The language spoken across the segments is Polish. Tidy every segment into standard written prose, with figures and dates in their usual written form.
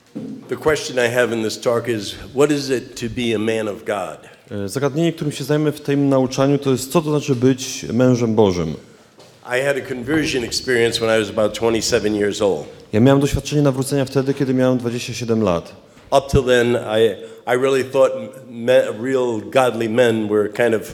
The question I have in this talk is, what is it to be a man of God? Zagadnienie, którym się zajmę w tym nauczaniu, to jest, co to znaczy być mężem Bożym. I had a conversion experience when I was about 27 years old. Ja miałem doświadczenie nawrócenia wtedy, kiedy miałem 27 lat. Up till then, I really thought real godly men were kind of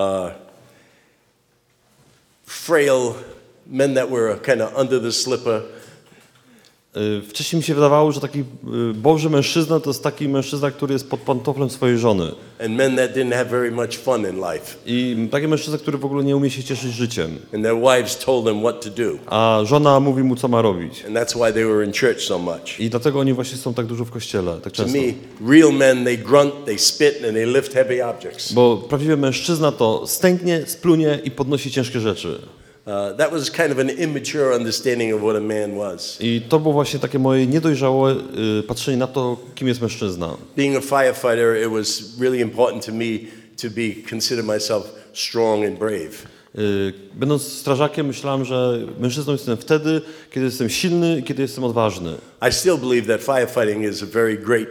frail men that were kind of under the slipper. Wcześniej mi się wydawało, że taki Boży mężczyzna to jest taki mężczyzna, który jest pod pantoflem swojej żony. And men that didn't have very much fun in life. I taki mężczyzna, który w ogóle nie umie się cieszyć życiem. And their wives told them what to do. A żona mówi mu, co ma robić. And that's why they were in church so much. I dlatego oni właśnie są tak dużo w kościele, tak To często. me, real men, they grunt, they spit, and they lift heavy objects. Bo prawdziwy mężczyzna to stęknie, splunie i podnosi ciężkie rzeczy. That was kind of an immature understanding of what a man was. I to było właśnie takie moje niedojrzałe patrzenie na to, kim jest mężczyzna. Being a firefighter, it was really important to me to consider myself strong and brave. Będąc strażakiem, myślałem, że mężczyzną jestem wtedy, kiedy jestem silny i kiedy jestem odważny. I still believe that firefighting is a very great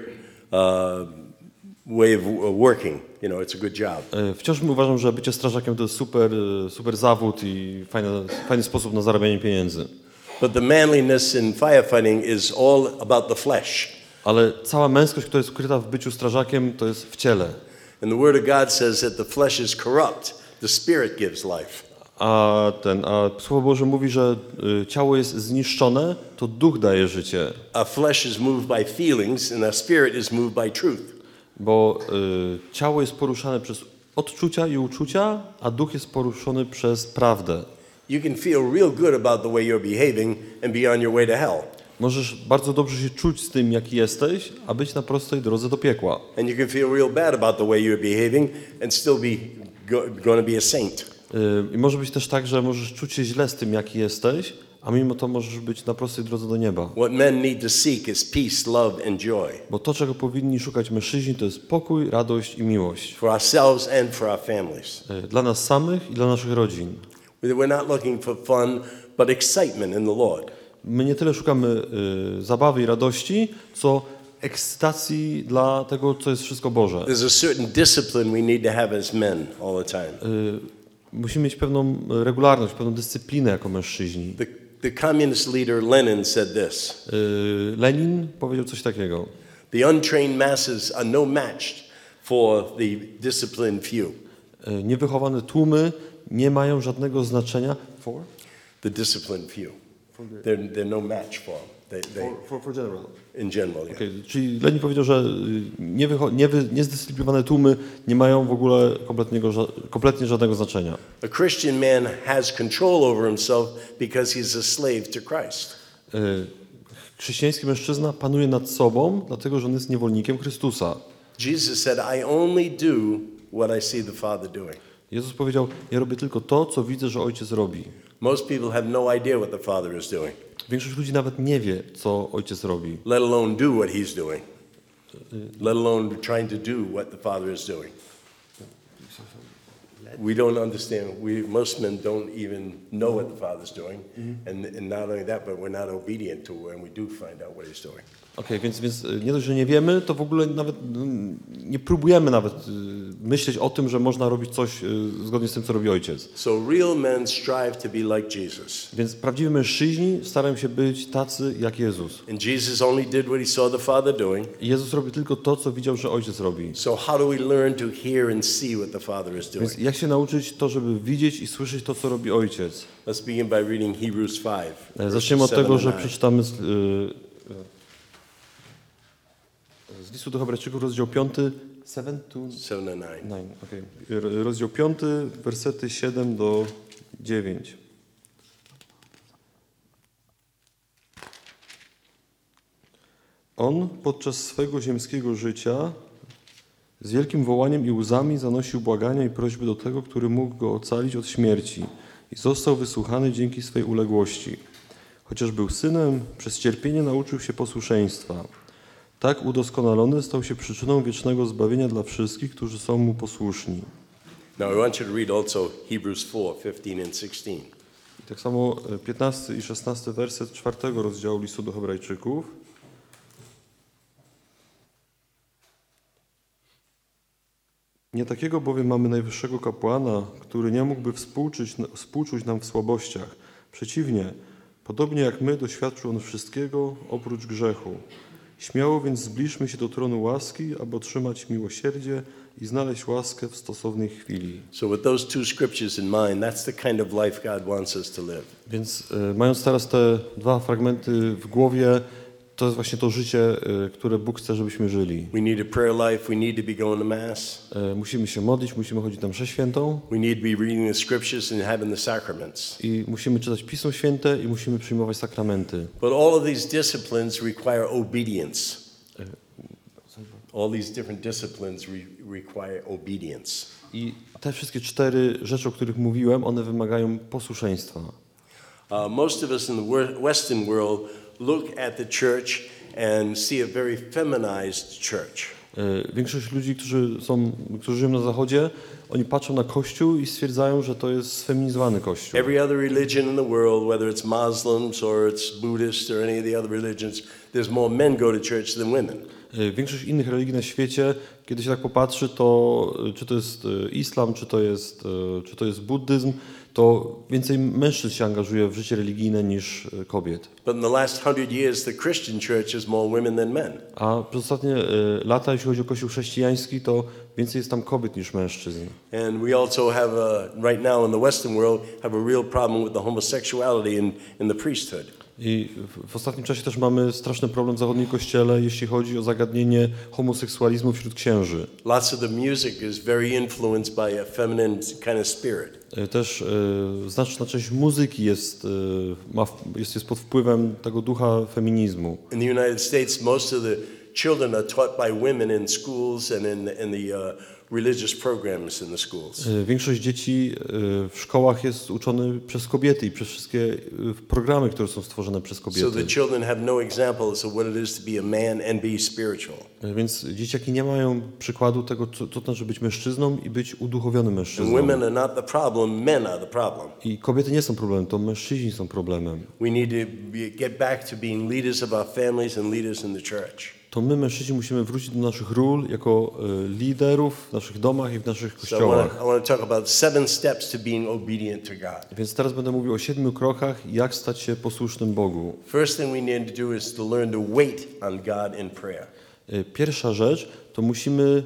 way of working. You know, it's a good job. Wciąż uważam, że bycie strażakiem to jest super zawód i fajny sposób na zarabianie pieniędzy. But the manliness in firefighting is all about the flesh. Ale cała męskość, która jest ukryta w byciu strażakiem, to jest w ciele. And the Word of God says that the flesh is corrupt, the Spirit gives life. A Słowo Boże mówi, że ciało jest zniszczone, to duch daje życie. Our flesh is moved by feelings and our spirit is moved by truth. Bo ciało jest poruszane przez odczucia i uczucia, a duch jest poruszony przez prawdę. You can feel real good about the way you're behaving and be on your way to hell. Możesz bardzo dobrze się czuć z tym, jaki jesteś, a być na prostej drodze do piekła. And you can feel real bad about the way you're behaving and still be going to be a saint. I może być też tak, że możesz czuć się źle z tym, jaki jesteś, a mimo to możesz być na prostej drodze do nieba. What men need to seek is peace, love and joy. Bo to, czego powinni szukać mężczyźni, to jest pokój, radość i miłość. For ourselves and for our families. Dla nas samych i dla naszych rodzin. We're not looking for fun, but excitement in the Lord. My nie tyle szukamy zabawy i radości, co ekscytacji dla tego, co jest wszystko Boże. There's a certain discipline we need to have as men all the time. Musimy mieć pewną regularność, pewną dyscyplinę jako mężczyźni. The communist leader Lenin said this. Lenin powiedział coś takiego. The untrained masses are no match for the disciplined few. Niewychowane tłumy nie mają żadnego znaczenia for the disciplined few. They're no match for for general. In general, yeah. Okay. Czyli Lenin powiedział, że niezdyscyplinowane tłumy nie mają w ogóle kompletnie żadnego znaczenia. A Christian man has control over himself because he's a slave to Christ. Chrześcijański mężczyzna panuje nad sobą, dlatego że on jest niewolnikiem Chrystusa. Jesus said, I only do what I see the Father doing. Jezus powiedział, ja robię tylko to, co widzę, że Ojciec robi. Most people have no idea what the Father is doing. Większość ludzi nawet nie wie, co Ojciec robi. Let alone do what he's doing. Let alone trying to do what the Father is doing. We don't understand. Most men don't even know what the Father's doing. And not only that, but we're not obedient to when we do find out what he's doing. Okej, więc nie dość, że nie wiemy, to w ogóle nawet nie próbujemy nawet myśleć o tym, że można robić coś zgodnie z tym, co robi Ojciec. So real men strive to be like Jesus. Więc prawdziwi mężczyźni starają się być tacy jak Jezus. And Jesus only did what he saw the Father doing. I Jezus robi tylko to, co widział, że Ojciec robi. So how do we learn to hear and see what the Father is doing? Więc jak się nauczyć to, żeby widzieć i słyszeć to, co robi Ojciec? Let's begin by reading Hebrews 5. Zaczniemy od tego, że przeczytamy z listu do Hebrajczyków, rozdział 5, 7 and 9. Okay. Rozdział 5, wersety 7 do 9. On podczas swego ziemskiego życia z wielkim wołaniem i łzami zanosił błagania i prośby do tego, który mógł go ocalić od śmierci i został wysłuchany dzięki swej uległości. Chociaż był synem, przez cierpienie nauczył się posłuszeństwa. Tak udoskonalony stał się przyczyną wiecznego zbawienia dla wszystkich, którzy są mu posłuszni. Now I want you to read also Hebrews 4, 15 and 16. I tak samo 15 i 16 werset 4 rozdziału listu do Hebrajczyków. Nie takiego bowiem mamy najwyższego kapłana, który nie mógłby współczuć nam w słabościach. Przeciwnie, podobnie jak my doświadczył on wszystkiego oprócz grzechu. Śmiało więc zbliżmy się do tronu łaski, aby otrzymać miłosierdzie i znaleźć łaskę w stosownej chwili. So with those two scriptures in mind, that's the kind of life God wants us to live. Więc mając teraz te dwa fragmenty w głowie, to jest właśnie to życie, które Bóg chce, żebyśmy żyli. We need a prayer life. We need to be going to Mass. Musimy się modlić, musimy chodzić na mszę świętą We need to be reading the scriptures and having the sacraments. i musimy czytać Pismo Święte i musimy przyjmować sakramenty. But all of these disciplines require obedience. All these different disciplines require obedience. I te wszystkie 4 rzeczy, o których mówiłem, one wymagają posłuszeństwa. Most of us in the Western world look at the church and see a very feminized church. Większość ludzi, którzy żyją na Zachodzie, oni patrzą na Kościół i stwierdzają, że to jest sfeminizowany Kościół. Every other religion in the world, whether it's Muslims or it's Buddhist or any of the other religions, there's more men go to church than women. Większość innych religii na świecie, kiedy się tak popatrzy, to czy to jest islam, czy to jest buddyzm, to więcej mężczyzn się angażuje w życie religijne niż kobiet. But in the last 100 years, the Christian church is more women than men. A przez ostatnie lata, jeśli chodzi o Kościół chrześcijański, to więcej jest tam kobiet niż mężczyzn. And we also have right now in the Western world, have a real problem with the homosexuality in the priesthood. I w ostatnim czasie też mamy straszny problem w zachodnim kościele, jeśli chodzi o zagadnienie homoseksualizmu wśród księży. Lots of the music is very influenced by a feminine kind of spirit. Też znaczna część muzyki jest pod wpływem tego ducha feminizmu. In the United States, most of the children are taught by women in schools and in the religious programs in the schools. Większość dzieci w szkołach jest uczony przez kobiety i przez wszystkie programy, które są stworzone przez kobiety. So the children have no examples of what it is to be a man and be spiritual. Więc dzieciaki nie mają przykładu tego, co to znaczy być mężczyzną i być uduchowionym And mężczyzną. women are not the problem, men are the problem. I kobiety nie są problemem, to mężczyźni są problemem. We need to get back to being leaders of our families and leaders in the church. To my, mężczyźni, musimy wrócić do naszych ról jako liderów w naszych domach i w naszych So kościołach. I want to talk about 7 steps to being obedient to God. Więc teraz będę mówił o 7 krokach, jak stać się posłusznym Bogu. First thing we need to do is to learn to wait on God in prayer. Pierwsza rzecz, to musimy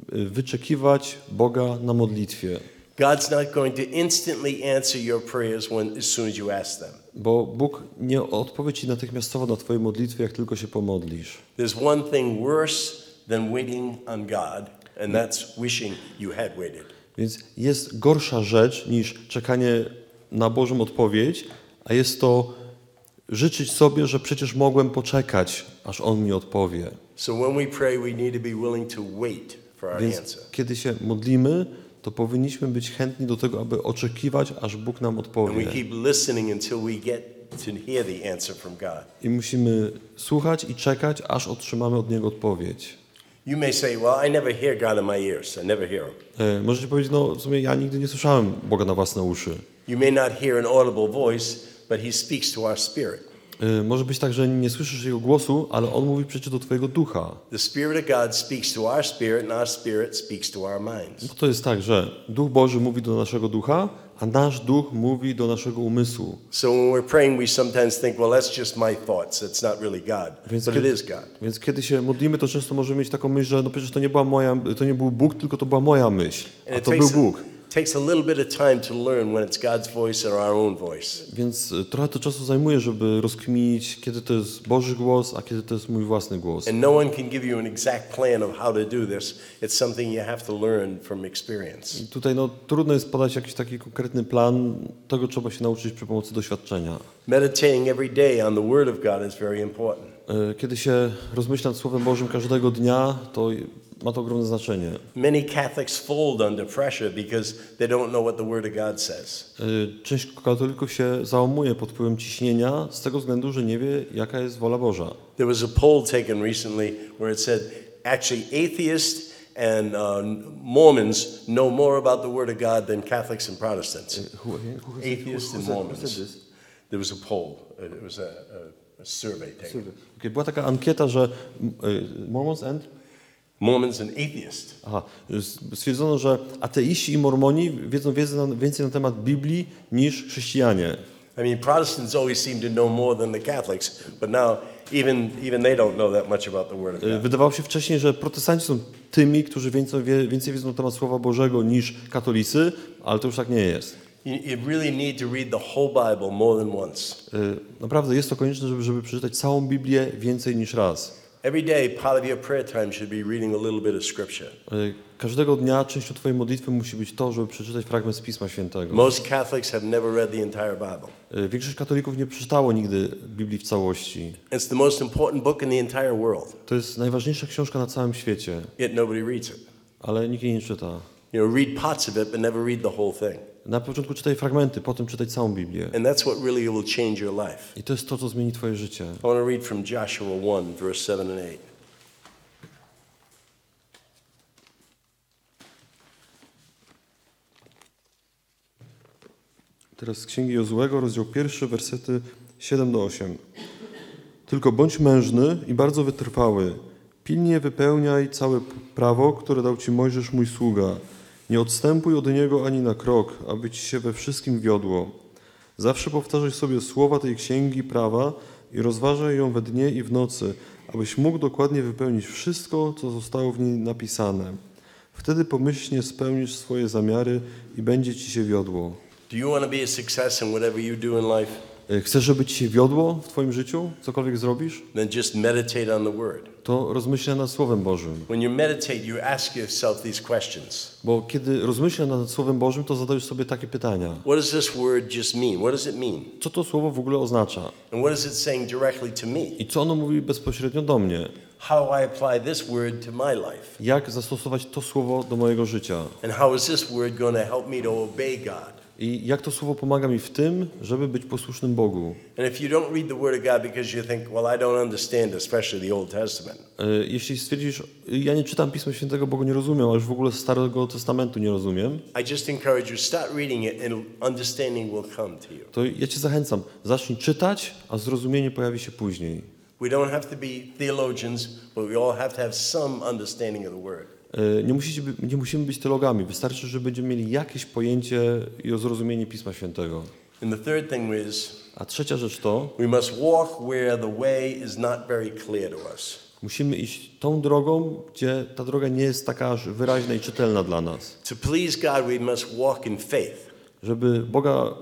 wyczekiwać Boga na modlitwie. God's not going to instantly answer your prayers as soon as you ask them. Bo Bóg nie odpowie ci natychmiastowo na twoje modlitwy, jak tylko się pomodlisz. There's one thing worse than waiting on God, and that's wishing you had waited. Więc jest gorsza rzecz niż czekanie na Bożą odpowiedź, a jest to życzyć sobie, że przecież mogłem poczekać, aż On mi odpowie. So when we pray, we need to be willing to wait for our Więc answer. kiedy się modlimy, to powinniśmy być chętni do tego, aby oczekiwać, aż Bóg nam And we odpowie. keep listening until we get to hear the answer from God. I musimy słuchać i czekać, aż otrzymamy od Niego odpowiedź. You may say, well, I never hear God in my ears. I never hear him. Możecie powiedzieć, no w sumie ja nigdy nie słyszałem Boga na własne uszy. You may not hear an audible voice, but he speaks to our spirit. Może być tak, że nie słyszysz Jego głosu, ale On mówi przecież do twojego ducha. The Spirit of God speaks to our spirit, and our spirit speaks to our minds. No to jest tak, że Duch Boży mówi do naszego ducha, a nasz duch mówi do naszego umysłu. So when we're praying, we sometimes think, well, that's just my thoughts. It's not really God, but it is God. Więc kiedy się modlimy, to często możemy mieć taką myśl, że no przecież to nie był Bóg, tylko to była moja myśl, a to był Bóg. Takes a little bit of time to learn when it's God's voice or our own voice. Więc trochę to czasu zajmuje, żeby rozkminić, kiedy to jest Boży głos, a kiedy to jest mój własny głos. And no one can give you an exact plan of how to do this. It's something you have to learn from experience. I tutaj trudno jest podać jakiś taki konkretny plan, tego trzeba się nauczyć przy pomocy doświadczenia. Meditating every day on the Word of God is very important. Kiedy się rozmyśla nad Słowem Bożym każdego dnia, to ma to ogromne znaczenie. Many Catholics fold under pressure because they don't know what the Word of God says. Część katolików się załamuje pod wpływem ciśnienia z tego względu, że nie wie, jaka jest wola Boża. There was a poll taken recently where it said actually atheists and Mormons know more about the Word of God than Catholics and Protestants. Atheists and Mormons. There was a poll. It was a survey taken. Była taka ankieta, że Mormons and Mormons and atheists. Aha, stwierdzono, że ateiści i mormoni wiedzą więcej na temat Biblii niż chrześcijanie. I mean, Protestants always seem to know more than the Catholics, but now even they don't know that much about the Word of God. Wydawało się wcześniej, że protestanci są tymi, którzy więcej wiedzą na temat Słowa Bożego niż katolicy, ale to już tak nie jest. You really need to read the whole Bible more than once. Naprawdę jest to konieczne, żeby przeczytać całą Biblię więcej niż raz. Every day, part of your prayer time should be reading a little bit of Scripture. Każdego dnia częścią twojej modlitwy musi być to, żeby przeczytać fragment z Pisma Świętego. Most Catholics have never read the entire Bible. Większość katolików nie przeczytało nigdy Biblii w całości. It's the most important book in the entire world. To jest najważniejsza książka na całym świecie, Yet nobody reads it. ale nikt jej nie czyta. Read parts of it, but never read the whole thing. Na początku czytaj fragmenty, potem czytaj całą Biblię. And that's what really will change your life. I to jest to, co zmieni twoje życie. I want to read from Joshua 1, verse 7 and 8. Teraz z Księgi Jozuego, rozdział 1, wersety 7 do 8. Tylko bądź mężny i bardzo wytrwały. Pilnie wypełniaj całe prawo, które dał ci Mojżesz mój sługa. Nie odstępuj od niego ani na krok, aby ci się we wszystkim wiodło. Zawsze powtarzaj sobie słowa tej księgi prawa i rozważaj ją we dnie i w nocy, abyś mógł dokładnie wypełnić wszystko, co zostało w niej napisane. Wtedy pomyślnie spełnisz swoje zamiary i będzie ci się wiodło. Do you want to be a success in whatever you do in life? Chcesz, żeby ci się wiodło w twoim życiu, cokolwiek zrobisz? Then just meditate on the Word. To rozmyślaj nad Słowem Bożym. When you meditate, you ask yourself these questions. Bo kiedy rozmyślasz nad Słowem Bożym, to zadajesz sobie takie pytania. What does this word just mean? What does it mean? Co to słowo w ogóle oznacza? And what is it saying directly to me? I co ono mówi bezpośrednio do mnie? How do I apply this word to my life? Jak zastosować to słowo do mojego życia? And how is this word going to help me to obey God? I jak to słowo pomaga mi w tym, żeby być posłusznym Bogu? And if you don't read the Word of God because you think, well, I don't understand, especially the Old Testament. Jeśli stwierdzisz, ja nie czytam Pisma Świętego, bo go nie rozumiem, a już w ogóle Starego Testamentu nie rozumiem, I just encourage you, start reading it and understanding will come to you. to ja cię zachęcam. Zacznij czytać, a zrozumienie pojawi się później. We don't have to be theologians, but we all have to have some understanding of the Word. Nie musimy być teologami. Wystarczy, że będziemy mieli jakieś pojęcie i zrozumienie Pisma Świętego. And the third thing is, A trzecia rzecz to, we must walk where the way is not very clear to us. musimy iść tą drogą, gdzie ta droga nie jest taka aż wyraźna i czytelna dla nas. To please God, we must walk in faith. Żeby Boga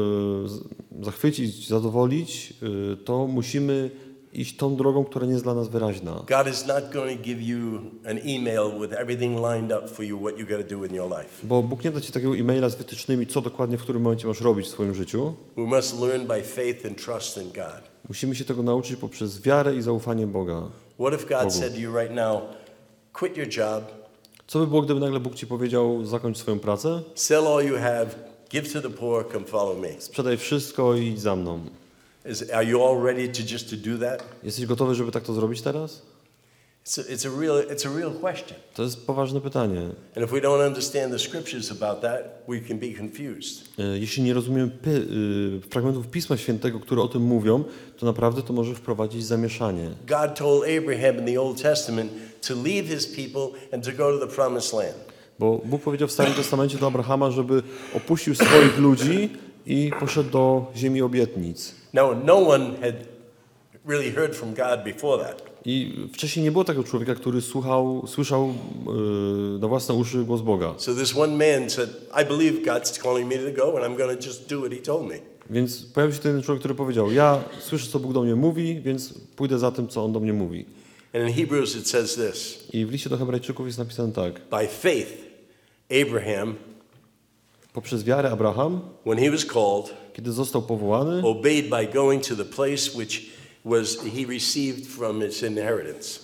zachwycić, zadowolić, to musimy iść tą drogą, która nie jest dla nas wyraźna. God is not going to give you an email with everything lined up for you, what you got to do in your life. Bo Bóg nie da ci takiego e-maila z wytycznymi, co dokładnie w którym momencie masz robić w swoim życiu. We must learn by faith and trust in God. Musimy się tego nauczyć poprzez wiarę i zaufanie Boga. What if God said to you right now, quit your job, Co by było, gdyby nagle Bóg ci powiedział, zakończ swoją pracę, sell all you have, give to the poor, come follow me. sprzedaj wszystko i idź za mną. Are you all ready to just to do that? Jesteś gotowy, żeby tak to zrobić teraz? It's a real question. To jest poważne pytanie. And if we don't understand the scriptures about that, we can be confused. Jeśli nie rozumiemy fragmentów Pisma Świętego, które o tym mówią, to naprawdę to może wprowadzić zamieszanie. God told Abraham in the Old Testament to leave his people and to go to the promised land. Bo Bóg powiedział w Starym Testamencie do Abrahama, żeby opuścił swoich ludzi i poszedł do ziemi obietnic. Now, no one had really heard from God before that. I wcześniej nie było takiego człowieka, który słyszał na własne uszy głos Boga. So this one man said, I believe God's calling me to go and I'm going to just do what he told me. Więc pojawił się ten człowiek, który powiedział, ja słyszę, co Bóg do mnie mówi, więc pójdę za tym, co On do mnie mówi. And in Hebrews it says this, I w liście do Hebrajczyków jest napisane tak. by faith, Abraham, Poprzez wiarę Abraham, when he was called, kiedy został powołany, obeyed by going to the place which he received from his inheritance.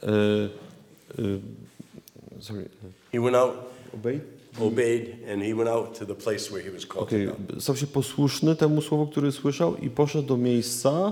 He went out, obeyed, and he went out to the place where he was called to go. Stał się posłuszny temu słowu, który słyszał i poszedł do miejsca,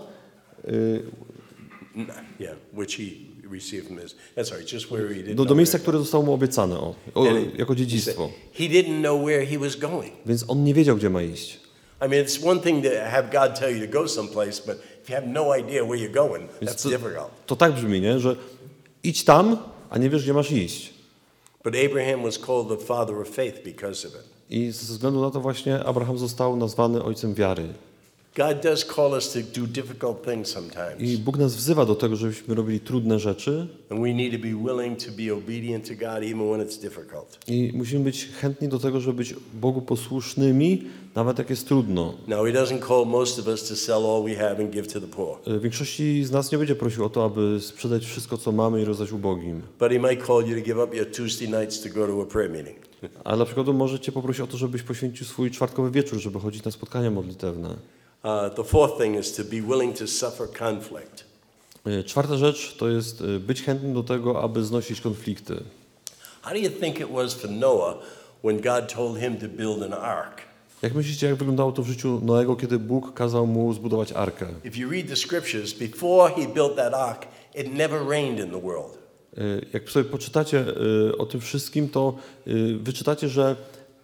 Which he received from his. That's right, just where he didn't do know miejsca, where. które zostało mu obiecane jako dziedzictwo. He didn't know where he was going. Więc on nie wiedział, gdzie ma iść. I mean, it's one thing to have God tell you to go someplace, but if you have no idea where you're going, that's difficult. To tak brzmi, nie? Że idź tam, a nie wiesz, gdzie masz iść. But Abraham was called the father of faith because of it. I ze względu na to właśnie Abraham został nazwany ojcem wiary. God does call us to do difficult things sometimes. I Bóg nas wzywa do tego, żebyśmy robili trudne rzeczy. And we need to be willing to be obedient to God even when it's difficult. I musimy być chętni do tego, żeby być Bogu posłusznymi, nawet jak jest trudno. Now, he doesn't call most of us to sell all we have and give to the poor. Większości z nas nie będzie prosił o to, aby sprzedać wszystko, co mamy i rozdać ubogim. But he might call you to give up your Tuesday nights to go to a prayer meeting. Ale na przykład może cię poprosić o to, żebyś poświęcił swój czwartkowy wieczór, żeby chodzić na spotkania modlitewne. The fourth thing is to be willing to suffer conflict. Czwarta rzecz to jest być chętnym do tego, aby znosić konflikty. How do you think it was for Noah when God told him to build an ark? Jak myślicie, jak wyglądało to w życiu Noego, kiedy Bóg kazał mu zbudować arkę? If you read the scriptures, before he built that ark, it never rained in the world. Jak sobie poczytacie o tym wszystkim, to wyczytacie, że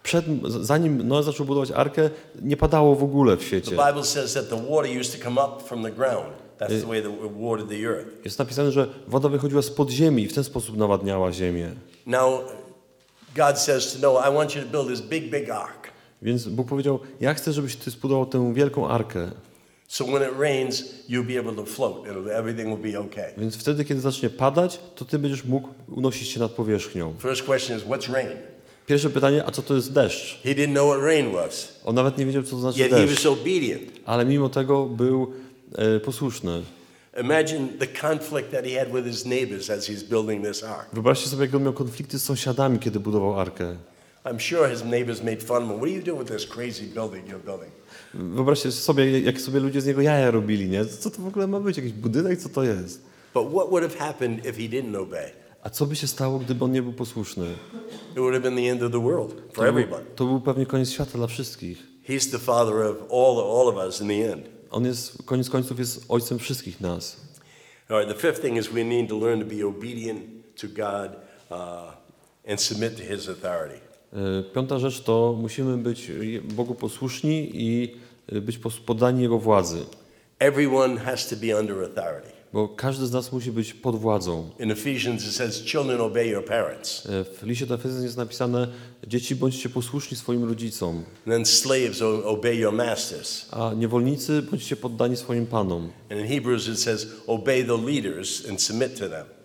zanim Noe zaczął budować arkę, nie padało w ogóle w świecie. The Bible says that the water used to come up from the ground. That's the way that it watered the earth. Jest napisane, że woda wychodziła spod ziemi i w ten sposób nawadniała ziemię. Now, God says to Noah, I want you to build this big ark. Więc Bóg powiedział, ja chcę, żebyś ty zbudował tę wielką arkę. So when it rains, you'll be able to float. Everything will be okay. Więc wtedy, kiedy zacznie padać, to ty będziesz mógł unosić się nad powierzchnią. First question is, what's rain? Pierwsze pytanie, a co to jest deszcz? He didn't know what rain was. On nawet nie wiedział, co to znaczy Yet he was deszcz, obedient. ale mimo tego był posłuszny. Imagine the conflict that he had with his neighbors as he's building this ark. Wyobraźcie sobie, jak on miał konflikty z sąsiadami, kiedy budował arkę. I'm sure his neighbors made fun of him. What are you doing with this crazy building you're building? Wyobraźcie sobie, jak sobie ludzie z niego jaja robili, nie? Co to w ogóle ma być? Jakiś budynek? Co to jest? But what would have happened if he didn't obey? A co by się stało, gdyby on nie był posłuszny? It would have been the end of the world for everybody. To był pewnie koniec świata dla wszystkich. He's the father of all of us in the end. On jest, koniec końców, jest ojcem wszystkich nas. All right, the fifth thing is we need to learn to be obedient to God and submit to his authority. Piąta rzecz to musimy być Bogu posłuszni i być poddani Jego władzy. Everyone has to be under authority. Bo każdy z nas musi być pod władzą. In Ephesians it says, children obey your parents. W liście do Efezjan jest napisane, dzieci bądźcie posłuszni swoim rodzicom, And then slaves obey your masters. a niewolnicy bądźcie poddani swoim panom. And in Hebrews it says, obey the leaders and submit to them.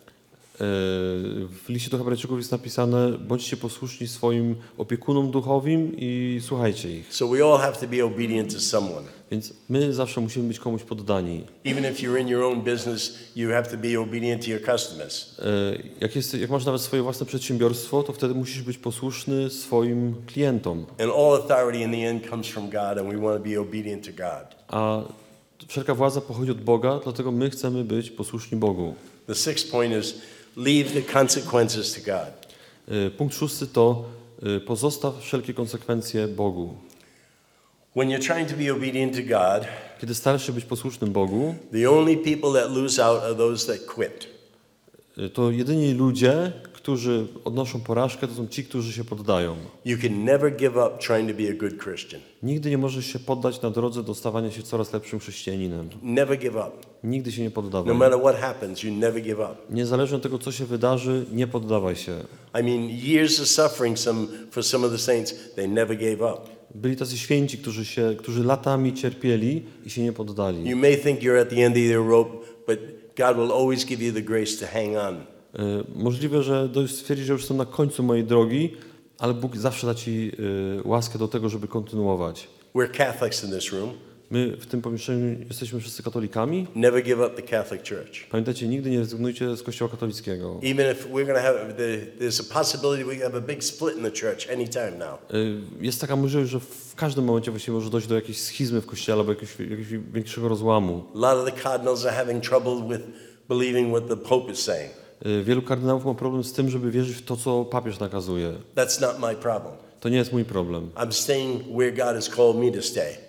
W liście do Hebrajczyków jest napisane, bądźcie posłuszni swoim opiekunom duchowym i słuchajcie ich. So we all have to be obedient to someone. Więc my zawsze musimy być komuś poddani. Even if you're in your own business, you have to be obedient to your customers. Jak masz nawet swoje własne przedsiębiorstwo, to wtedy musisz być posłuszny swoim klientom. And all authority in the end comes from God, and we want to be obedient to God. A wszelka władza pochodzi od Boga, dlatego my chcemy być posłuszni Bogu. The sixth point is leave the consequences to God. Punkt 6 to pozostaw wszelkie konsekwencje Bogu. When you're trying to be obedient to God, Kiedy starasz się być posłusznym Bogu, the only people that lose out are those that quit. to jedyni ludzie, którzy odnoszą porażkę, to są ci, którzy się poddają. You can never give up trying to be a good Christian. Nigdy nie możesz się poddać na drodze do stawania się coraz lepszym chrześcijaninem. Never give up. Nigdy się nie No poddawaj. matter what happens, you never give up. Niezależnie od tego, co się wydarzy, nie poddawaj się. I mean, years of suffering for some of the saints, they never gave up. Byli tacy święci, którzy latami cierpieli i się nie poddali. You may think you're at the end of your rope, but God will always give you the grace to hang on. Możliwe, że stwierdzisz, że już jestem na końcu mojej drogi, ale Bóg zawsze da ci łaskę do tego, żeby kontynuować. We're Catholics in this room. My w tym pomieszczeniu jesteśmy wszyscy katolikami. Never give up the Catholic Church. Pamiętajcie, nigdy nie rezygnujcie z Kościoła katolickiego. Even if we're going to have, there's a possibility we can have a big split in the church anytime now. Jest taka możliwość, że w każdym momencie właściwie może dojść do jakiejś schizmy w Kościele albo jakiegoś większego rozłamu. A lot of the cardinals are having trouble with believing what the Pope is saying. Wielu kardynałów ma problem z tym, żeby wierzyć w to, co papież nakazuje. That's not my problem. To nie jest mój problem. I'm staying where God has called me to stay.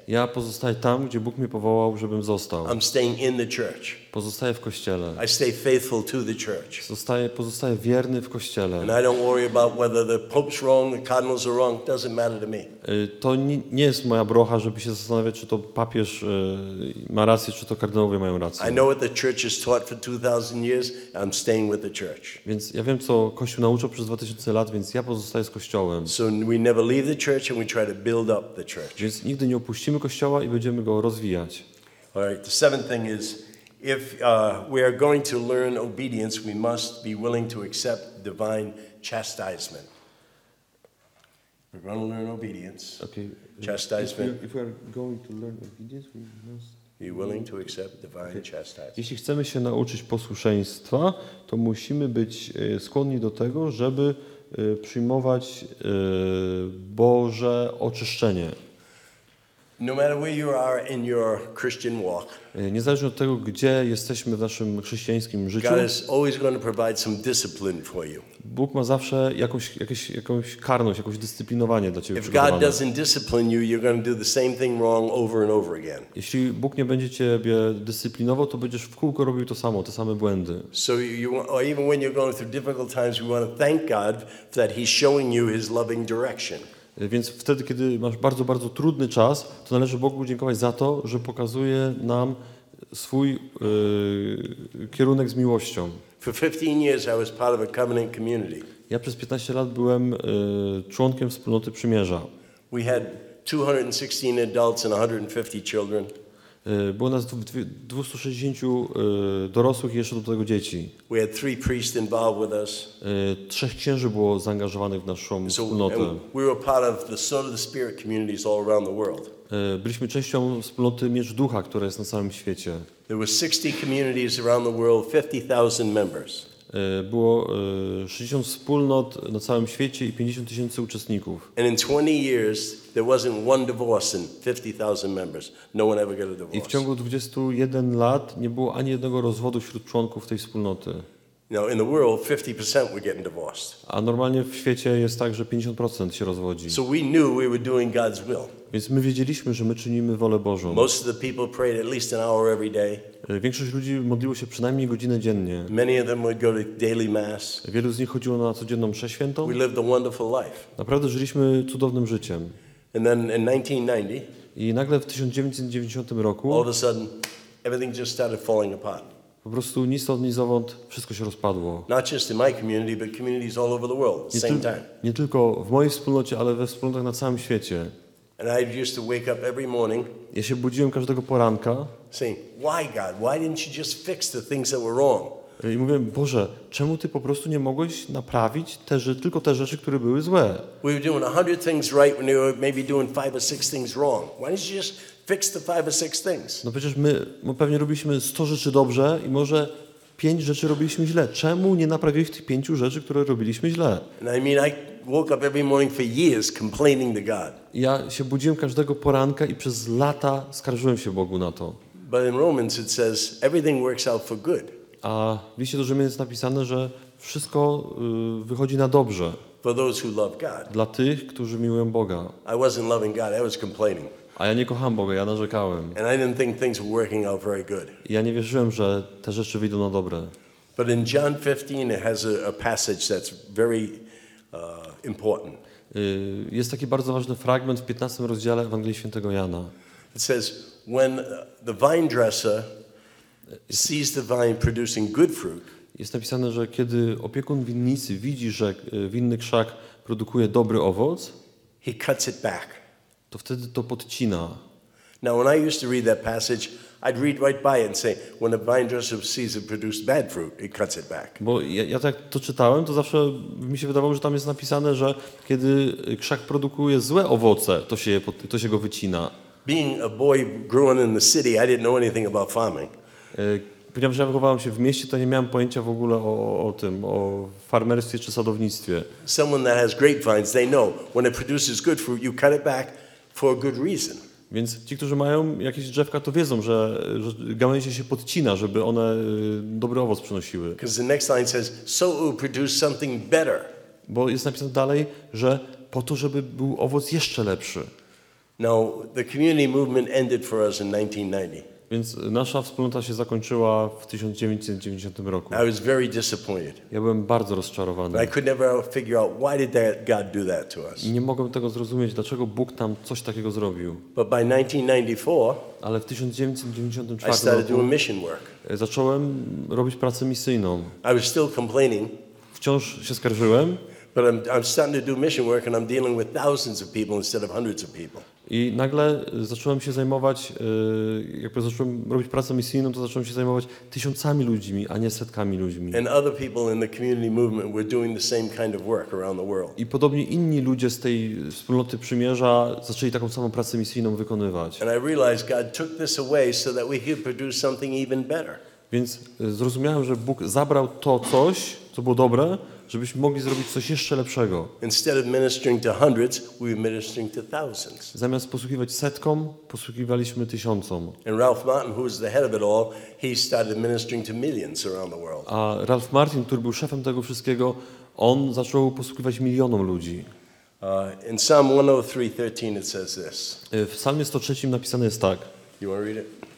Ja pozostaję tam, gdzie Bóg mnie powołał, żebym został. I'm staying in the church. Pozostaję w Kościele. I stay faithful to the church. Pozostaję wierny w Kościele. And I don't worry about whether the Pope's wrong, the cardinals are wrong. It doesn't matter to me. To nie jest moja brocha, żeby się zastanawiać, czy to papież ma rację, czy to kardynałowie mają I rację. know what the church has taught for 2,000 years. I'm staying with the church. Więc ja wiem, co Kościół nauczał przez 2000 lat, więc ja pozostaję z Kościołem. So we never leave the church and we try to build up the church. Więc nigdy nie opuścimy Kościoła i będziemy go rozwijać. All right, the seventh thing is if we are going to learn obedience, we must be willing to accept divine chastisement. We're going to learn obedience. Okay. Chastisement. If we are going to learn obedience, we must Be willing to accept divine chastisement. Jeśli chcemy się nauczyć posłuszeństwa, to musimy być skłonni do tego, żeby przyjmować Boże oczyszczenie. No matter where you are in your Christian walk, Niezależnie od tego, gdzie jesteśmy w naszym chrześcijańskim życiu, God is always going to provide some discipline for you. Bóg ma zawsze jakąś karność, jakieś dyscyplinowanie dla Ciebie If God przygotowane. doesn't discipline you, you're going to do the same thing wrong over and over again. Jeśli Bóg nie będzie Ciebie dyscyplinował, to będziesz w kółko robił to samo, te same błędy. So or even when you're going through difficult times, we want to thank God that He's showing you His loving direction. Więc wtedy, kiedy masz bardzo, bardzo trudny czas, to należy Bogu dziękować za to, że pokazuje nam swój kierunek z miłością. For 15 years, I was part of a covenant community. Ja przez 15 lat byłem członkiem wspólnoty przymierza. We had 216 adults and 150 children. Było nas 260 dorosłych i jeszcze do tego dzieci. We had 3 priests involved with us. 3 księży było zaangażowanych w naszą wspólnotę. We were part of the Sword of the Spirit communities all around the world. Byliśmy częścią wspólnoty Miecz Ducha, która jest na całym świecie. There were 60 communities around the world, 50,000 members. Było 60 wspólnot na całym świecie i 50 000 uczestników. And in 20 years, there wasn't one divorce in 50,000 members. No one ever got a divorce. I w ciągu 21 lat nie było ani jednego rozwodu wśród członków tej wspólnoty. In the world, 50% were getting divorced. A normalnie w świecie jest tak, że 50% się rozwodzi. So we knew we were doing God's will. Więc my wiedzieliśmy, że my czynimy wolę Bożą. Most of the people prayed at least an hour every day. Większość ludzi modliło się przynajmniej godzinę dziennie. Many of them would go to daily mass. Wielu z nich chodziło na codzienną mszę świętą. We lived a wonderful life. Naprawdę żyliśmy cudownym życiem. And then in 1990, I nagle w 1990 all roku of a sudden, everything just started falling apart. po prostu ni stąd, ni zowąd wszystko się rozpadło. Not just in my community, but communities all over the world at the same time. Nie tylko w mojej wspólnocie, ale we wspólnotach na całym świecie. And I used to wake up every morning Ja się budziłem każdego poranka saying, why God? Why didn't you just fix the things that were wrong? i mówiłem, Boże, czemu Ty po prostu nie mogłeś naprawić tylko te rzeczy, które były złe? We were doing 100 things right when they were maybe doing 5 or 6 things wrong. Why didn't you just fix the 5 or 6 things? No przecież my pewnie robiliśmy 100 rzeczy dobrze i może 5 rzeczy robiliśmy źle. Czemu nie naprawiłeś tych 5 rzeczy, które robiliśmy źle? And I mean, I woke up every morning for years complaining to God. Ja się budziłem każdego poranka i przez lata skarżyłem się Bogu na to. But in Romans it says everything works out for good. A w liście do Rzymian jest napisane, że wszystko wychodzi na dobrze For those who love God. dla tych, którzy miłują Boga. I wasn't loving God, I was complaining. A ja nie kocham Boga, ja narzekałem. And I didn't think things were working out very good. I ja nie wierzyłem, że te rzeczy wyjdą na dobre. But in John 15 it has a passage that's very important. Jest taki bardzo ważny fragment w 15 rozdziale Ewangelii Świętego Jana. It says, when the vine dresser sees the vine producing good fruit, Jest napisane, że kiedy opiekun winnicy widzi, że winny krzak produkuje dobry owoc, he cuts it back. to wtedy to podcina. Now, when I used to read that passage, I'd read right by it and say, when the vine dresser sees it produce bad fruit, he cuts it back. Bo ja tak to czytałem, to zawsze mi się wydawało, że tam jest napisane, że kiedy krzak produkuje złe owoce, to się go wycina. Being a boy growing in the city, I didn't know anything about farming. Ponieważ ja wychowałem się w mieście, to nie miałem pojęcia w ogóle o farmerstwie czy sadownictwie. Someone that has grapevines, they know when it produces good fruit, you cut it back for a good reason. Więc ci, którzy mają jakieś drzewka, to wiedzą, że gałęzie się podcina, żeby one dobry owoc przynosiły. Because the next line says, so it will produce something better. Bo jest napisane dalej, że po to, żeby był owoc jeszcze lepszy. Now, the community movement ended for us in 1990. Więc nasza wspólnota się zakończyła w 1990 roku. I was very disappointed. Ja byłem bardzo But rozczarowany. I could never figure out why did God do that to us. I nie mogłem tego zrozumieć, dlaczego Bóg nam coś takiego zrobił. But by 1994, Ale w I 1994 started doing roku mission work. zacząłem robić pracę misyjną. I was still complaining, Wciąż się skarżyłem but I'm starting to do mission work and I'm dealing with thousands of people instead of hundreds of people. i nagle zacząłem się zajmować, jakby zacząłem robić pracę misyjną, to zacząłem się zajmować tysiącami ludźmi, a nie setkami ludźmi. And other people in the community movement were doing the same kind of work around the world. I podobnie inni ludzie z tej wspólnoty przymierza zaczęli taką samą pracę misyjną wykonywać. And I realized God took this away so that we could produce something even better. Więc zrozumiałem, że Bóg zabrał to coś, co było dobre, żebyśmy mogli zrobić coś jeszcze lepszego. Instead of ministering to hundreds, we were ministering to thousands. Zamiast posługiwać setkom, posługiwaliśmy tysiącom. And Ralph Martin, who was the head of it all, he started ministering to millions around the world. A Ralph Martin, który był szefem tego wszystkiego, on zaczął posługiwać milionom ludzi. In Psalm 103:13 it says this. W Psalmie 103 napisane jest tak. You want to read it?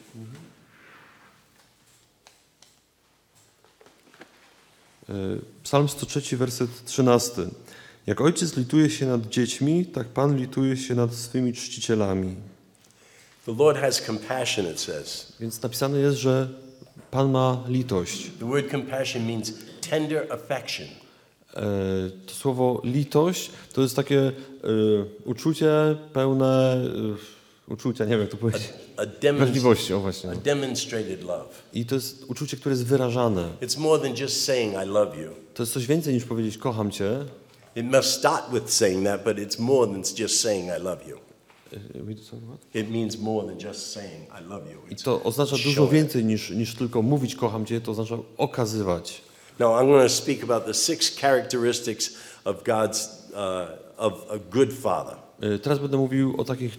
Psalm 103, werset 13. Jak ojciec lituje się nad dziećmi, tak Pan lituje się nad swymi czcicielami. The Lord has compassion, it says. Więc napisane jest, że Pan ma litość. The word compassion means tender affection. To słowo litość to jest takie uczucie pełne uczucia, nie wiem jak to powiedzieć. Wrażliwości, o właśnie. A demonstrated love. I to jest uczucie, które jest wyrażane. It's more than just saying I love you. To jest coś więcej niż powiedzieć kocham cię. It must start with saying that, but it's more than just saying I love you. It means more than just saying I love you. I to oznacza dużo więcej niż tylko mówić kocham cię, to oznacza okazywać. Now I'm going to speak about the 6 characteristics of God's of a good father. Teraz będę mówił o takich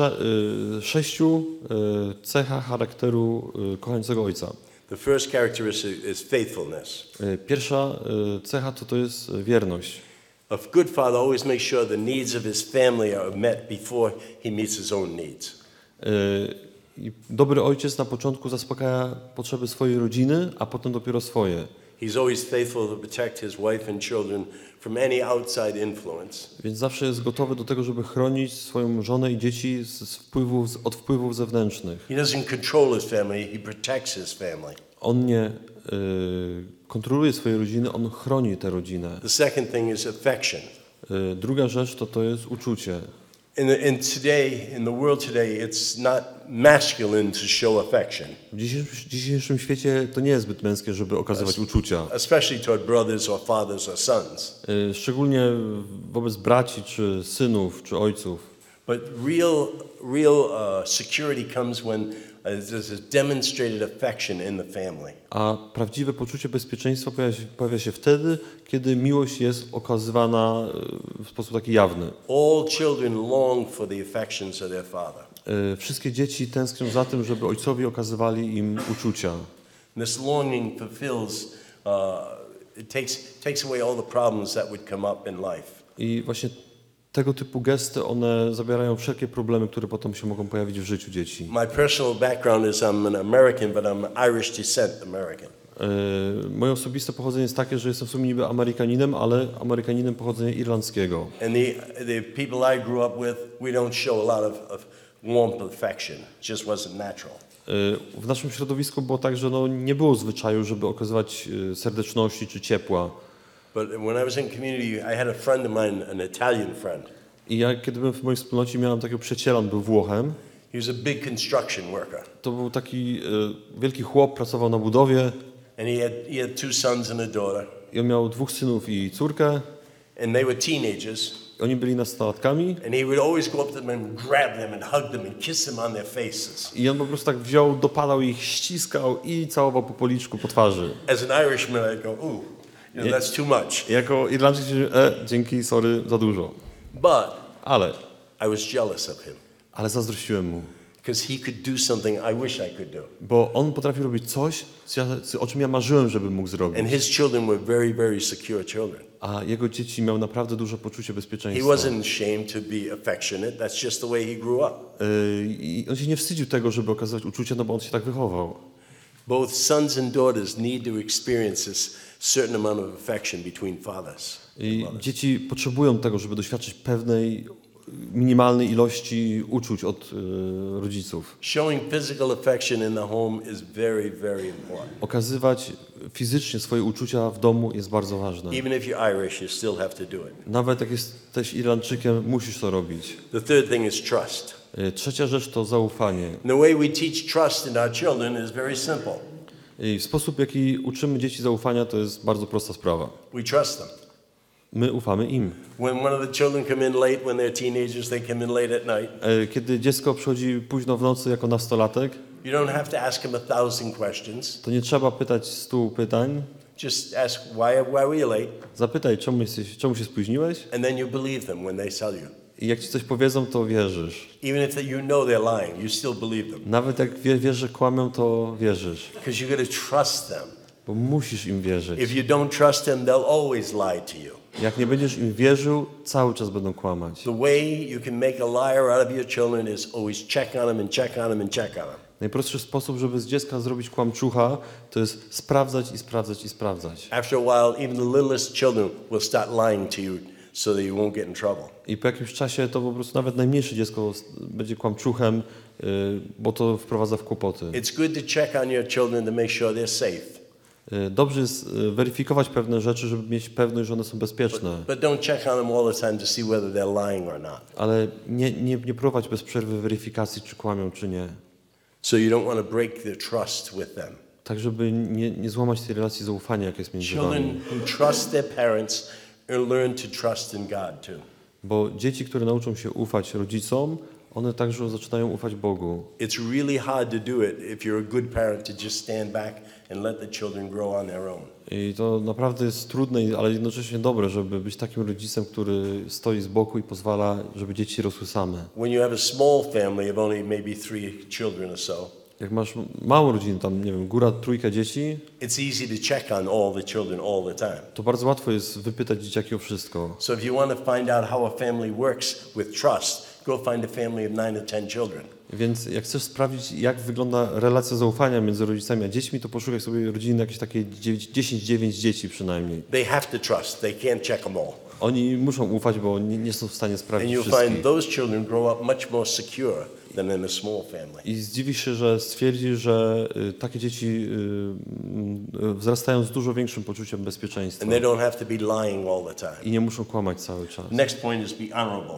6 cechach charakteru kochającego ojca. The first characteristic is faithfulness. Pierwsza cecha to jest wierność. A good father always makes sure the needs of his family are met before he meets his own needs. I dobry ojciec na początku zaspokaja potrzeby swojej rodziny, a potem dopiero swoje. He's always faithful to protect his wife and children from any outside influence. Więc zawsze jest gotowy do tego, żeby chronić swoją żonę i dzieci od wpływów zewnętrznych. He doesn't control his family, he protects his family. On nie kontroluje swojej rodziny, on chroni tę rodzinę. The second thing is affection. Druga rzecz to jest uczucie. In the world today, it's not masculine to show affection. W dzisiejszym świecie to nie jest zbyt męskie, żeby okazywać uczucia. Especially toward brothers or fathers or sons. Szczególnie wobec braci, czy synów, czy ojców. But real security comes when there's a demonstrated affection in the family. A prawdziwe poczucie bezpieczeństwa pojawia się wtedy, kiedy miłość jest okazywana w sposób taki jawny. All children long for the affections of their father. Wszystkie dzieci tęsknią za tym, żeby ojcowie okazywali im uczucia. This longing fulfills, it takes away all the problems that would come up in life. I właśnie tego typu gesty, one zabierają wszelkie problemy, które potem się mogą pojawić w życiu dzieci. My personal background is I'm an American, but I'm Irish descent American. Moje osobiste pochodzenie jest takie, że jestem w sumie niby Amerykaninem, ale Amerykaninem pochodzenia irlandzkiego. And the people I grew up with, we don't show a lot of warmth affection. It just wasn't natural. W naszym środowisku było tak, że nie było zwyczaju, żeby okazywać serdeczności czy ciepła. But when I was in community, I had a friend of mine, an Italian friend. I ja, kiedy byłem w mojej wspólnocie, miałem takiego przyjaciela, on był Włochem. He was a big construction worker. To był taki wielki chłop, pracował na budowie. And he had 2 sons and a daughter. I on miał 2 synów i córkę. And they were teenagers. Oni byli nastolatkami. And he would always go up to them and grab them and hug them and kiss them on their faces. I on po prostu tak wziął, dopadał ich, ściskał i całował po policzku, po twarzy. As an Irishman, I'd go, ooh, that's too much. Jako Irlandczyk, dzięki, sorry, za dużo. But Ale I was jealous of him. zazdrościłem mu. because he could do something I wish I could do. Bo on potrafi robić coś, o czym ja marzyłem, żebym mógł zrobić. And his children were very, very secure children. A jego dzieci miały naprawdę duże poczucie He bezpieczeństwa. wasn't ashamed to be affectionate. That's just the way he grew up. I on się nie wstydził tego, żeby okazywać uczucie, no bo on się tak wychował. Both sons and daughters need to experience this certain amount of affection between fathers. I dzieci potrzebują tego, żeby doświadczyć pewnej minimalnej ilości uczuć od rodziców. Showing physical affection in the home is very, very important. Okazywać fizycznie swoje uczucia w domu jest bardzo ważne. Even if you're Irish, you still have to do it. Nawet jak jesteś Irlandczykiem, musisz to robić. The third thing is trust. Trzecia rzecz to zaufanie. The way we teach trust in our children is very simple. I sposób, w jaki uczymy dzieci zaufania, to jest bardzo prosta sprawa. We trust them. My ufamy im. When one of the children come in late, when they're teenagers, they come in late at night. Kiedy dziecko przychodzi późno w nocy jako nastolatek, You don't have to ask them 1,000 questions. to nie trzeba pytać 100 pytań. Just ask, why were you late? Zapytaj, czemu się spóźniłeś? And then you believe them when they tell you. I jak ci coś powiedzą, to wierzysz. Even if you know they're lying, you still believe them. Nawet jak wiesz, że kłamią, to wierzysz. Because you got to trust them. Bo musisz im wierzyć. If you don't trust them, they'll always lie to you. Jak nie będziesz im wierzył, cały czas będą kłamać. The way you can make a liar out of your children is always check on them and check on them and check on them. Najprostszy sposób, żeby z dziecka zrobić kłamczucha, to jest sprawdzać i sprawdzać i sprawdzać. After a while, even the littlest children will start lying to you so that you won't get in trouble. I po jakimś czasie to po prostu nawet najmniejsze dziecko będzie kłamczuchem, bo to wprowadza w kłopoty. It's good to check on your children to make sure they're safe. Dobrze jest weryfikować pewne rzeczy, żeby mieć pewność, że one są bezpieczne. But don't check on them all the time to see whether they're lying or not. Ale nie prowadź bez przerwy weryfikacji, czy kłamią, czy nie. So you don't want to break the trust with them. Tak, żeby nie złamać tej relacji zaufania, jak jest między wami. Children who trust their parents learn to trust in God too. Bo dzieci, które nauczą się ufać rodzicom, one także zaczynają ufać Bogu. It's really hard to do it if you're a good parent to just stand back and let the children grow on their own. I to naprawdę jest trudne, ale jednocześnie dobre, żeby być takim rodzicem, który stoi z boku i pozwala, żeby dzieci rosły same. When you have a small family of only maybe 3 children or so, Jak masz małą rodzinę, tam nie wiem, góra, trójka dzieci, it's easy to check on all the children all the time. to bardzo łatwo jest wypytać dzieciaki o wszystko. So if you want to find out how a family works with trust, go find a family of 9 or 10 children. Więc jak chcesz sprawdzić, jak wygląda relacja zaufania między rodzicami a dziećmi, to poszukaj sobie rodziny jakieś takie 10-9 dzieci przynajmniej. They have to trust. They can't check them all. Oni muszą ufać, bo nie są w stanie And sprawdzić you'll wszystkich. find those children grow up much more secure than in a small family. I zdziwisz się, że stwierdzi, że takie dzieci wzrastają z dużo większym poczuciem bezpieczeństwa And they don't have to be lying all the time. i nie muszą kłamać cały czas. Next point is be honorable.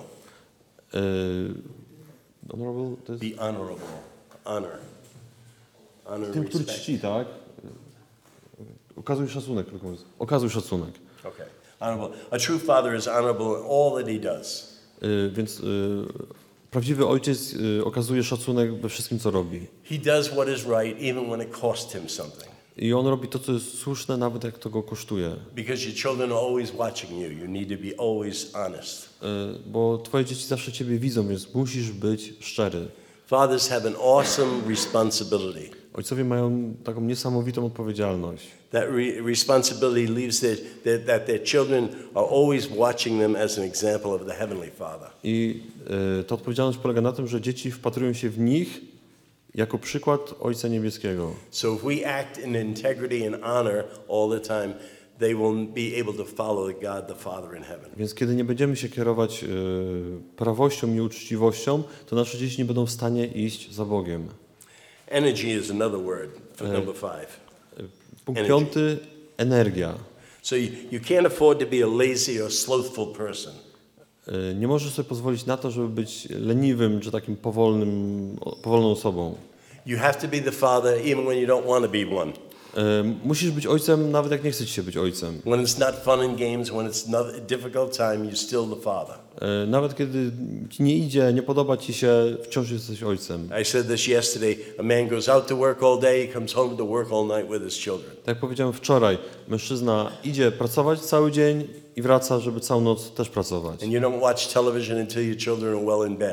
Honorable to jest Be honorable. Honor. Honor, tym, który respect. czci, tak? Okazuj szacunek, krótko mówiąc. Okazuj szacunek. Okay. Honorable. A true father is honorable in all that he does. Więc prawdziwy ojciec okazuje szacunek we wszystkim, co robi. He does what is right even when it costs him something. I on robi to, co jest słuszne, nawet jak to go kosztuje. Because your children are always watching you. You need to be always honest. Bo twoje dzieci zawsze ciebie widzą, więc musisz być szczery. Fathers have an awesome responsibility. Ojcowie mają taką niesamowitą odpowiedzialność. That responsibility leaves that their children are always watching them as an example of the Heavenly Father. I ta odpowiedzialność polega na tym, że dzieci wpatrują się w nich jako przykład Ojca Niebieskiego. So if we act in integrity and honor all the time, they will be able to follow God the Father in heaven. Więc kiedy nie będziemy się kierować prawością i uczciwością, to nasze dzieci nie będą w stanie iść za Bogiem. Energy is another word for number 5. Punkt Energy. 5. Energia. So you can't afford to be a lazy or slothful person. Nie możesz sobie pozwolić na to, żeby być leniwym czy takim powolną osobą. You have to be the father even when you don't want to be one. Musisz być ojcem, nawet jak nie chcesz się być ojcem. When it's not fun and games, when it's not a difficult time, you're still the father. Nawet kiedy ci nie idzie, nie podoba ci się, wciąż jesteś ojcem. I said this yesterday. A man goes out to work all day, comes home to work all night with his children. Tak jak powiedziałem wczoraj, mężczyzna idzie pracować cały dzień i wraca, żeby całą noc też pracować. And you don't watch television until your children are well in bed.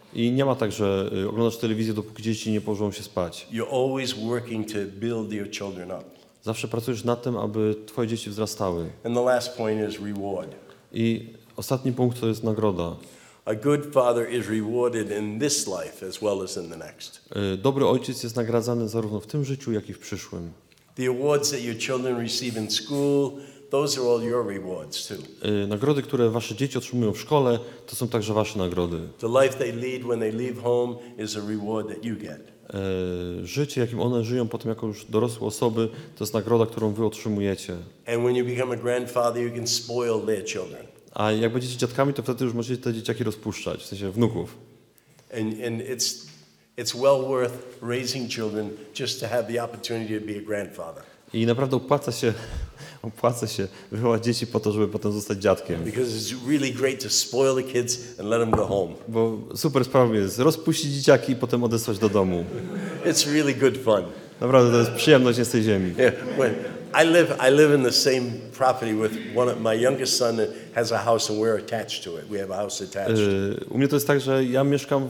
I nie ma tak, że oglądasz telewizję, dopóki dzieci nie położą się spać. You're always working to build your children up. Zawsze pracujesz nad tym, aby twoje dzieci wzrastały. And the last point is reward. I ostatni punkt to jest nagroda. A good father is rewarded in this life as well as in the next. Dobry ojciec jest nagradzany zarówno w tym życiu, jak i w przyszłym. The awards that your children receive in school, those are all your rewards too. Nagrody, które wasze dzieci otrzymują w szkole, to są także wasze nagrody. The life they lead when they leave home is a reward that you get. Życie, jakim one żyją potem jako już dorosłe osoby, to jest nagroda, którą wy otrzymujecie. And when you become a grandfather, you can spoil their children. A jak będziecie dziadkami, to wtedy już możecie te dzieciaki rozpuszczać, w sensie wnuków. And it's well worth raising children just to have the opportunity to be a grandfather. I naprawdę opłaca się wychować dzieci po to, żeby potem zostać dziadkiem. Because it's really great to spoil the kids and let them go home. Bo super sprawą jest rozpuścić dzieciaki i potem odesłać do domu. It's really good fun. Naprawdę to jest przyjemność z tej ziemi. Yeah, I live in the same property with my youngest son has a house and we're attached to it. We have a house attached. U mnie to jest tak, że ja mieszkam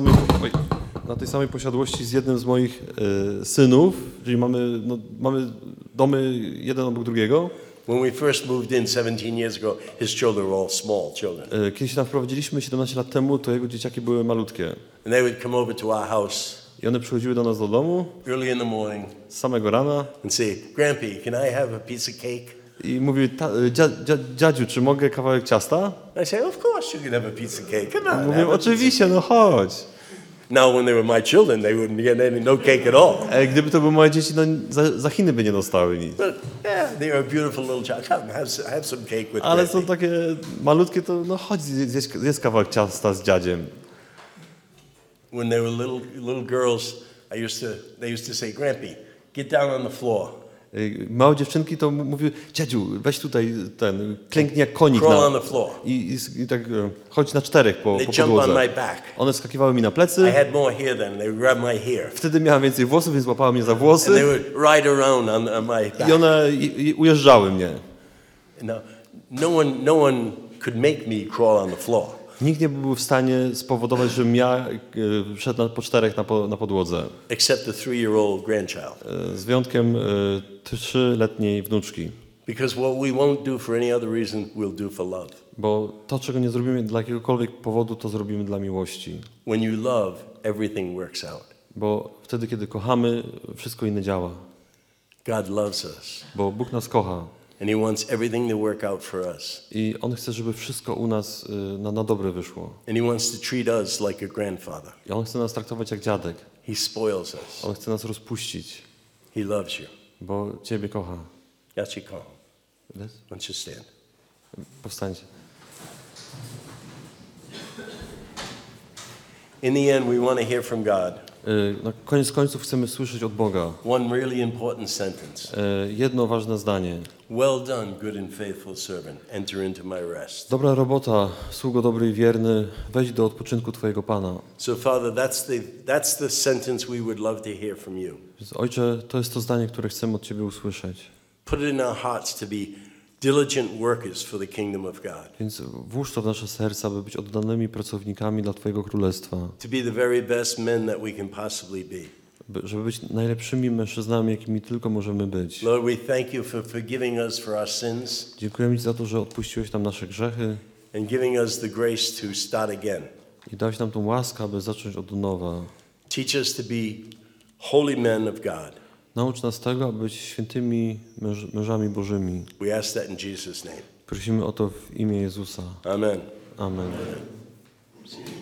na tej samej posiadłości z jednym z moich synów, czyli mamy domy jeden obok drugiego. When we first moved in 17 years ago, his children were all small children. Kiedy się tam wprowadziliśmy 17 lat temu, to jego dzieciaki były malutkie. And they would come over to our house I one przychodziły do nas do domu early in the morning z samego rana and say, "Grampy, can I have a piece of cake?" i mówiły, dziadziu, czy mogę kawałek ciasta? I say, "Of course you can have a piece of cake. Come on." Mówię, have a piece of oczywiście, no chodź. Now, when they were my children, they wouldn't get no cake at all. Gdyby to były moje dzieci, no za Chiny by nie dostały nic. But yeah, they are a beautiful little child. Come, have some cake with Ale Grampy. są takie malutkie, to no chodź, zjedz kawałek ciasta z dziadziem. When they were little girls, they used to say, "Grampy, get down on the floor. Małe dziewczynki to mówiły, dziadziu, weź tutaj klęknij jak konik Crawl on the floor." i tak chodź na czterech po They jump on podłodze. my back. One skakiwały mi na I plecy, had more hair than they would grab my hair. wtedy miałem więcej włosów, więc łapały mnie za And they włosy would ride around on my back. i one ujeżdżały mnie. Now, no one could make me crawl on the floor. Nikt nie był w stanie spowodować, żebym ja szedł po czterech na podłodze. Except the 3-year-old grandchild. Z wyjątkiem 3-letniej wnuczki. Because what we won't do for any other reason, we'll do for love. Bo to, czego nie zrobimy dla jakiegokolwiek powodu, to zrobimy dla miłości. When you love, everything works out. Bo wtedy, kiedy kochamy, wszystko inne działa. God loves us. Bo Bóg nas kocha. And He wants everything to work out for us. I On chce, żeby wszystko u nas na dobre wyszło. And He wants to treat us like a grandfather. I On chce nas traktować jak dziadek. He spoils us. On chce nas rozpuścić, He loves you. bo Ciebie kocha. Got you calm. Yes? Why don't you stand? Powstańcie. In the end, we want to hear from God. Na koniec końców chcemy słyszeć od Boga One really important sentence. jedno ważne zdanie. Well done, good and faithful servant. Enter into my rest. Dobra robota, sługo dobry i wierny, wejdź do odpoczynku Twojego Pana. So, Father, that's the sentence we would love to hear from you. Więc, Ojcze, to jest to zdanie, które chcemy od Ciebie usłyszeć. Put it in our hearts to be diligent workers for the kingdom of God. Więc włóż to w nasze serca, by być oddanymi pracownikami dla Twojego Królestwa. To be the very best men that we can possibly be. Żeby być najlepszymi mężczyznami, jakimi tylko możemy być. Lord, we thank you for forgiving us for our sins Dziękujemy Ci za to, że odpuściłeś nam nasze grzechy and giving us the grace to start again. i dałeś nam tą łaskę, aby zacząć od nowa. Teach us to be holy men of God. Naucz nas tego, aby być świętymi mężami Bożymi. We ask that in Jesus' name. Prosimy o to w imię Jezusa. Amen. Amen.